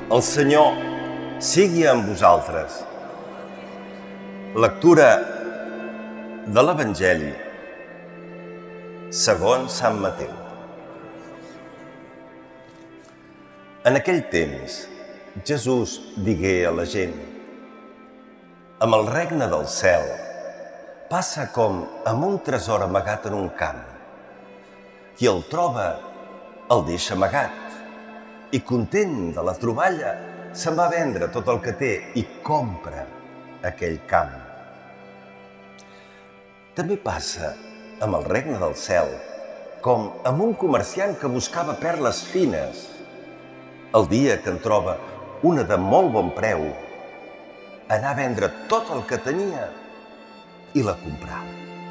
El Senyor sigui amb vosaltres. Lectura de l'Evangeli segons Sant Mateu. En aquell temps, Jesús digué a la gent: amb el regne del cel passa com amb un tresor amagat en un camp. Qui el troba el deixa amagat i, content de la troballa, se'n va vendre tot el que té i compra aquell camp. També passa amb el regne del cel com amb un comerciant que buscava perles fines. El dia que en troba una de molt bon preu, anà a vendre tot el que tenia i la comprà.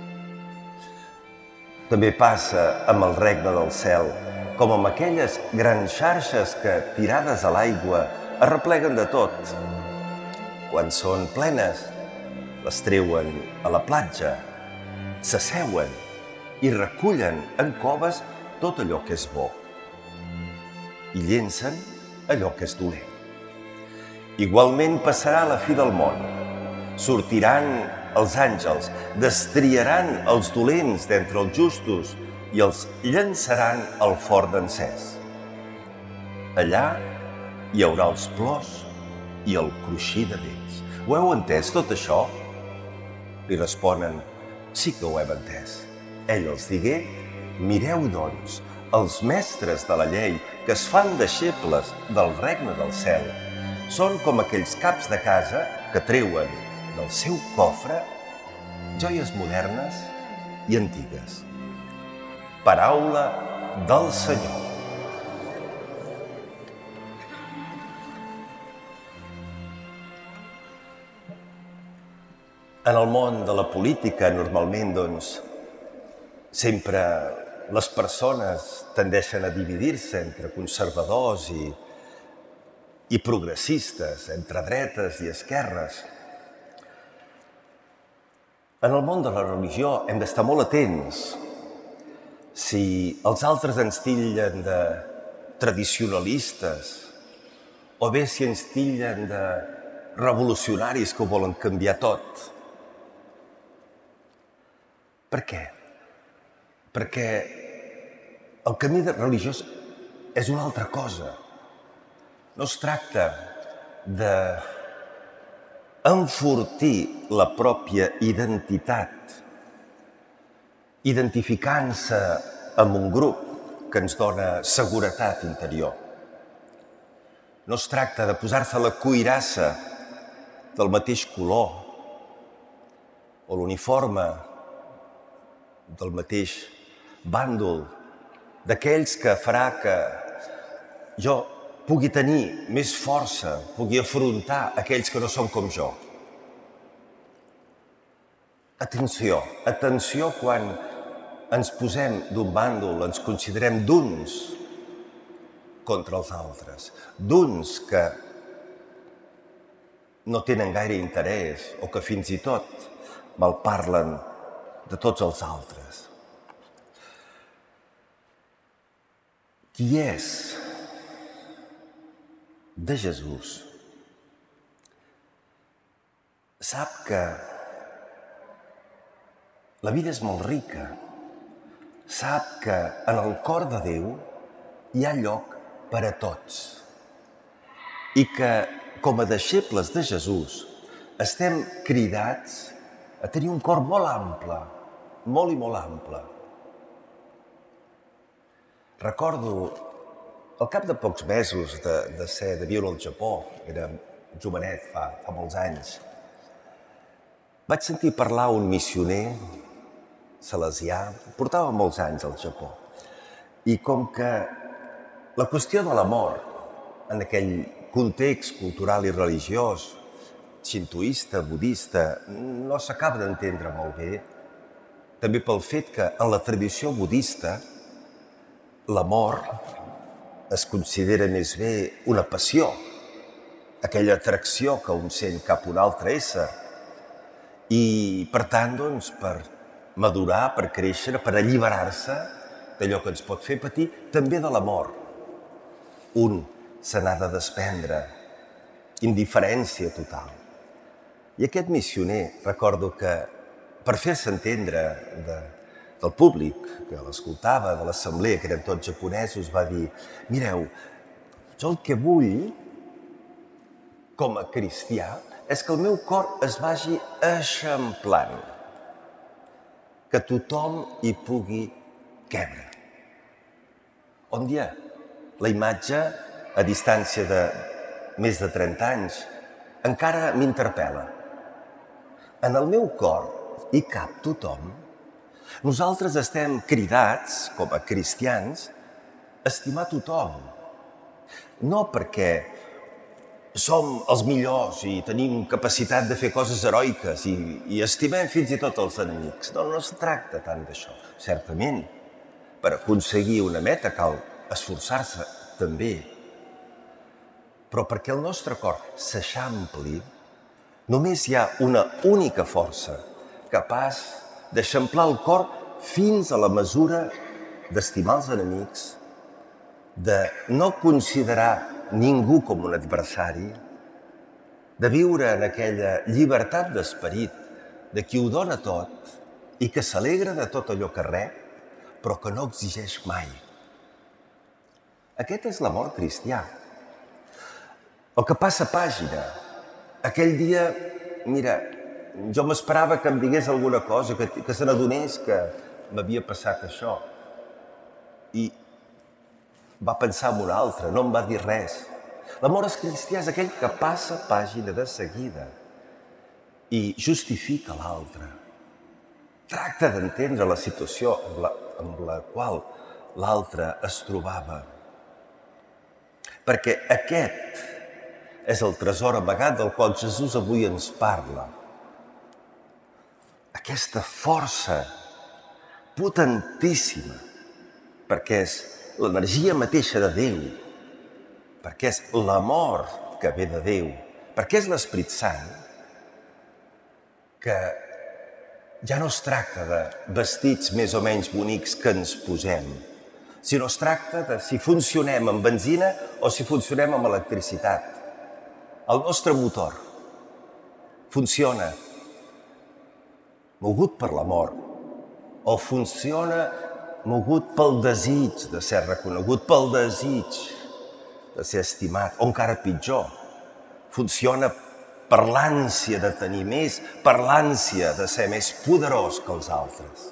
També passa amb el regne del cel com amb aquelles grans xarxes que, tirades a l'aigua, arrepleguen de tot. Quan són plenes, les treuen a la platja, s'asseuen i recullen en coves tot allò que és bo i llencen allò que és dolent. Igualment passarà la fi del món. Sortiran els àngels, destriaran els dolents d'entre els justos i els llançaran al forn d'encès. Allà hi haurà els plors i el cruixir de dents. Ho heu entès, tot això? Li responen: sí que ho hem entès. Ell els digué: mireu, doncs, els mestres de la llei que es fan deixebles del regne del cel són com aquells caps de casa que treuen del seu cofre joies modernes i antigues. Paraula del Senyor. En el món de la política, normalment, sempre les persones tendeixen a dividir-se entre conservadors i progressistes, entre dretes i esquerres. En el món de la religió hem d'estar molt atents. Si els altres ens tillen de tradicionalistes o bé si ens tillen de revolucionaris que ho volen canviar tot. Per què? Perquè el camí religiós és una altra cosa. No es tracta d'enfortir la pròpia identitat, identificant-se amb un grup que ens dona seguretat interior. No es tracta de posar-se la cuirassa del mateix color o l'uniforme del mateix bàndol, d'aquells que farà que jo pugui tenir més força, pugui afrontar aquells que no són com jo. Atenció quan ens posem d'un bàndol, ens considerem d'uns contra els altres, d'uns que no tenen gaire interès o que fins i tot malparlen de tots els altres. Qui és de Jesús sap que la vida és molt rica, sap que en el cor de Déu hi ha lloc per a tots i que, com a deixebles de Jesús, estem cridats a tenir un cor molt ample, molt i molt ample. Recordo, al cap de pocs mesos de viure al Japó, era jovenet fa molts anys, vaig sentir parlar un missioner salesià, portava molts anys al Japó, i com que la qüestió de l'amor en aquell context cultural i religiós, xintoista, budista, no s'acaba d'entendre molt bé, també pel fet que en la tradició budista l'amor es considera més bé una passió, aquella atracció que un sent cap a un altre ésser. I, per tant, per madurar, per créixer, per alliberar-se d'allò que ens pot fer patir, també de l'amor. Un se n'ha de desprendre, indiferència total. I aquest missioner, recordo que, per fer-se entendre del públic que l'escoltava, de l'assemblea, que eren tots japonesos, va dir: mireu, jo el que vull, com a cristià, és que el meu cor es vagi eixamplant, que tothom hi pugui quebre. On hi ha la imatge, a distància de més de 30 anys, encara m'interpel·la. En el meu cor hi cap tothom. Nosaltres estem cridats, com a cristians, a estimar tothom. No perquè som els millors i tenim capacitat de fer coses heroiques i estimem fins i tot els enemics. No es tracta tant d'això. Certament, per aconseguir una meta cal esforçar-se també. Però perquè el nostre cor s'eixampli, només hi ha una única força capaç d'eixamplar el cor fins a la mesura d'estimar els enemics, de no considerar ningú com un adversari, de viure en aquella llibertat d'esperit de qui ho dona tot i que s'alegra de tot allò que rep, però que no exigeix mai. Aquest és l'amor cristià. El que passa pàgina. Aquell dia, mira, jo m'esperava que em digués alguna cosa, que se n'adonés que m'havia passat això. I va pensar en una altra, no em va dir res. L'amor cristià és aquell que passa pàgina de seguida i justifica l'altre. Tracta d'entendre la situació amb la qual l'altre es trobava. Perquè aquest és el tresor amagat del qual Jesús avui ens parla. Aquesta força potentíssima, perquè és l'energia mateixa de Déu, perquè és l'amor que ve de Déu, perquè és l'Esperit Sant, que ja no es tracta de vestits més o menys bonics que ens posem, sinó es tracta de si funcionem amb benzina o si funcionem amb electricitat. El nostre motor funciona mogut per l'amor o funciona mogut pel desig de ser reconegut, pel desig de ser estimat, o encara pitjor, funciona per l'ànsia de tenir més, per l'ànsia de ser més poderós que els altres.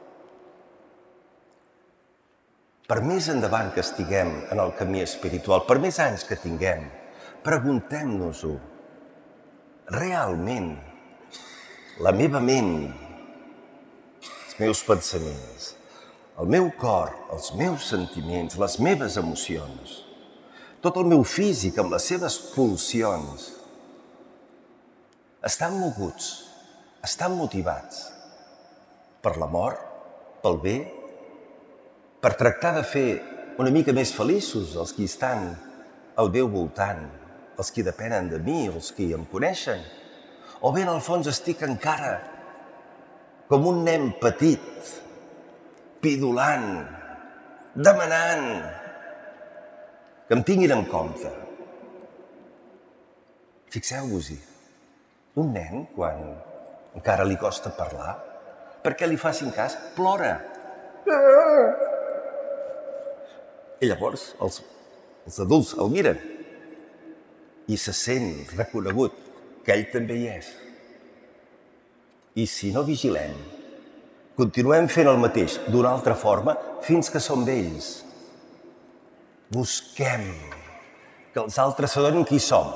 Per més endavant que estiguem en el camí espiritual, per més anys que tinguem, preguntem-nos-ho. Realment, la meva ment, els meus pensaments, el meu cor, els meus sentiments, les meves emocions, tot el meu físic amb les seves pulsions, estan moguts, estan motivats per l'amor, pel bé, per tractar de fer una mica més feliços els qui estan al meu voltant, els qui depenen de mi, els qui em coneixen, o bé en el fons estic encara com un nen petit, pidolant, demanant que em tinguin en compte. Fixeu-vos-hi, un nen, quan encara li costa parlar, perquè li facin cas, plora. I llavors els adults el miren i se sent reconegut que ell també hi és. I si no vigilem, continuem fent el mateix d'una altra forma fins que som vells. Busquem que els altres s'adonin qui som.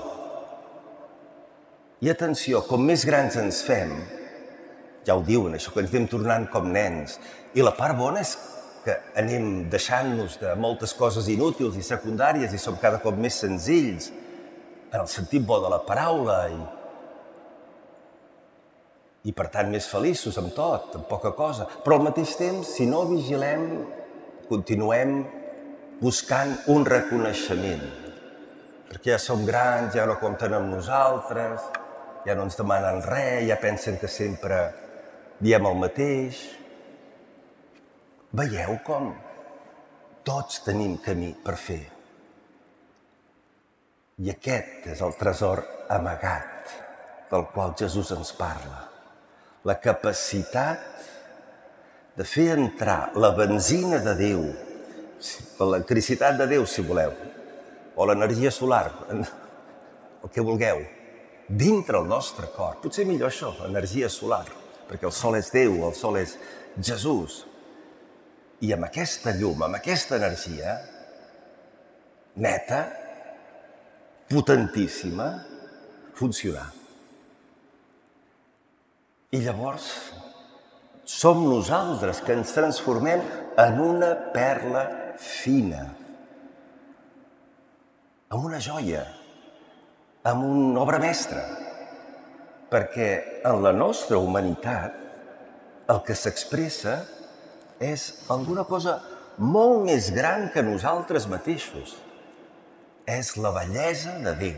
I atenció, com més grans ens fem, ja ho diuen, això que ens anem tornant com nens. I la part bona és que anem deixant-nos de moltes coses inútils i secundàries i som cada cop més senzills, en el sentit bo de la paraula, i per tant més feliços amb tot, amb poca cosa. Però al mateix temps, si no vigilem, continuem buscant un reconeixement. Perquè ja som grans, ja no compten amb nosaltres, ja no ens demanen res, ja pensen que sempre diem el mateix. Veieu com tots tenim camí per fer. I aquest és el tresor amagat del qual Jesús ens parla. La capacitat de fer entrar la benzina de Déu, l'electricitat de Déu, si voleu, o l'energia solar, el que vulgueu, dintre el nostre cor. Potser millor això, energia solar, perquè el sol és Déu, el sol és Jesús. I amb aquesta llum, amb aquesta energia neta, potentíssima, funcionar. I llavors som nosaltres que ens transformem en una perla fina, en una joia, en una obra mestra, perquè en la nostra humanitat el que s'expressa és alguna cosa molt més gran que nosaltres mateixos. És la bellesa de Déu.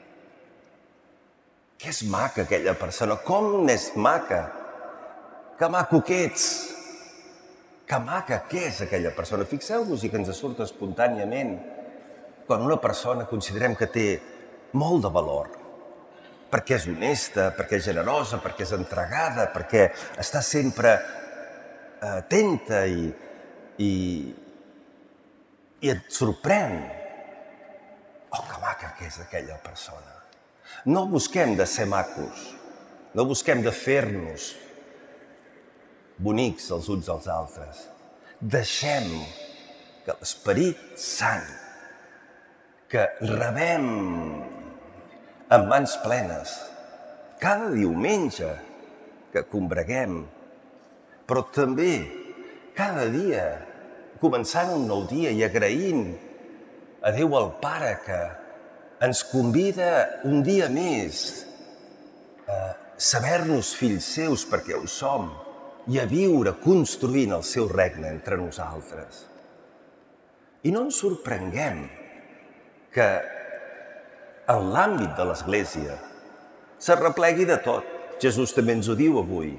Que és maca aquella persona, com és maca, que maco que ets, que maca que és aquella persona. Fixeu-vos i que ens surt espontàniament quan una persona considerem que té molt de valor, perquè és honesta, perquè és generosa, perquè és entregada, perquè està sempre atenta i et sorprèn. Oh, que maca que és aquella persona. No busquem de ser macos, no busquem de fer-nos bonics els uns als altres. Deixem que l'Esperit Sant, que rebem amb mans plenes, cada diumenge que combreguem, però també cada dia, començant un nou dia i agraint a Déu el Pare que ens convida un dia més a saber-nos fills seus perquè ho som i a viure construint el seu regne entre nosaltres. I no ens sorprenguem que en l'àmbit de l'Església s'arreplegui de tot. Jesús també ens ho diu avui.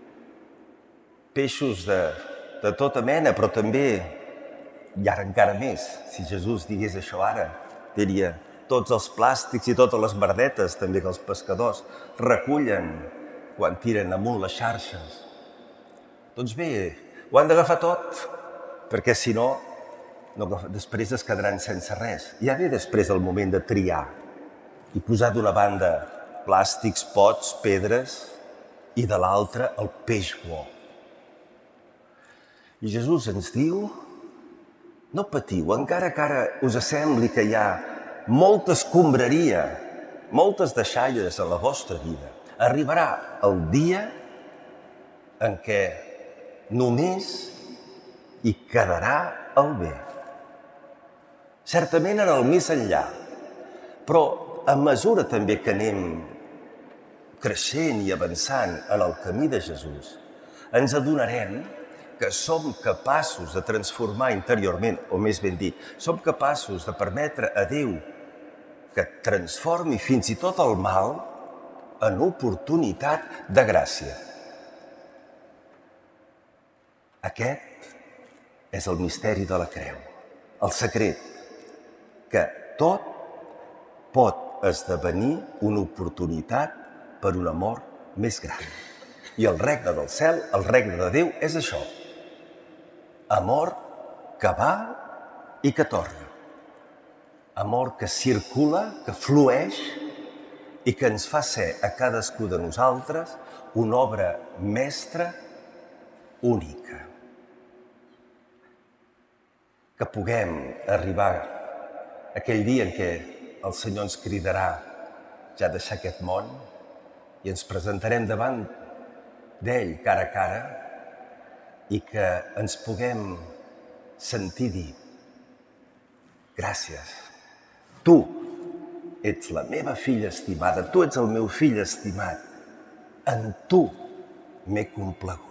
Peixos de tota mena, però també, i ara encara més, si Jesús digués això ara, diria tots els plàstics i totes les merdetes també que els pescadors recullen quan tiren amunt les xarxes. Doncs bé, ho han d'agafar tot, perquè si no, després es quedaran sense res. Ja ve després el moment de triar i posar d'una banda plàstics, pots, pedres i de l'altra el peix bo. I Jesús ens diu, no patiu, encara que ara us sembli que hi ha molta escombraria, moltes deixalles a la vostra vida. Arribarà el dia en què només hi quedarà el bé. Certament en el més enllà, però a mesura també que anem creixent i avançant en el camí de Jesús, ens adonarem que som capaços de transformar interiorment, o més ben dit, som capaços de permetre a Déu que transformi fins i tot el mal en oportunitat de gràcia. Aquest és el misteri de la creu, el secret, que tot pot esdevenir una oportunitat per un amor més gran. I el regne del cel, el regne de Déu, és això. Amor que va i que torna. Amor que circula, que flueix i que ens fa ser a cadascú de nosaltres una obra mestra única. Que puguem arribar aquell dia en què el Senyor ens cridarà ja a deixar aquest món i ens presentarem davant d'ell cara a cara i que ens puguem sentir dir gràcies, tu ets la meva filla estimada, tu ets el meu fill estimat, en tu m'he complagut.